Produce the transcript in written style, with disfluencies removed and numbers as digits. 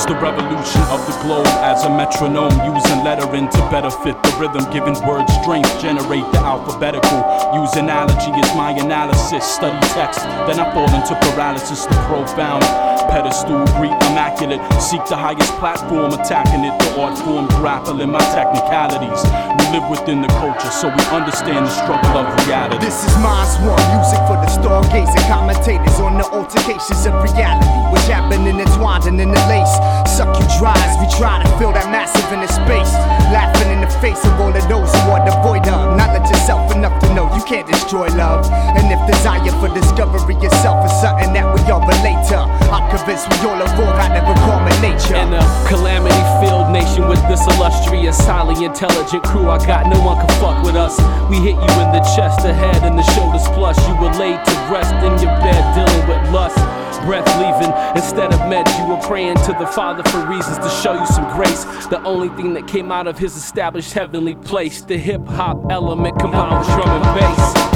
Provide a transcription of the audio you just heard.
Use the revolution of the globe as a metronome, using lettering to better fit the rhythm, giving words strength, generate the alphabetical. Use analogy as my analysis, study text, then I fall into paralysis, the profound. Pedestal, Greek, immaculate, seek the highest platform, attacking it, the art form, grappling my technicalities. We live within the culture, so we understand the struggle of reality. This is Minds One, music for the stargates and commentators on the altercations of reality, which happen intertwined and interlaced. Suck you dry as we try to fill that massive inner space, laughing in the face of all of those who are devoid of knowledge yourself enough to know you can't destroy love. And if desire for discovery itself is something that we all relate to, I'm convinced we all evolve out of a common nature. In a calamity-filled nation with this illustrious, highly intelligent crew, I got no one can fuck with us. We hit you in the chest, the head, and the shoulders plus. You were laid to rest in your bed dealing with lust. Breath leaving, instead of meds you were praying to the Father for reasons to show you some grace. The only thing that came out of his established heavenly place, the hip-hop element combined with drum and bass.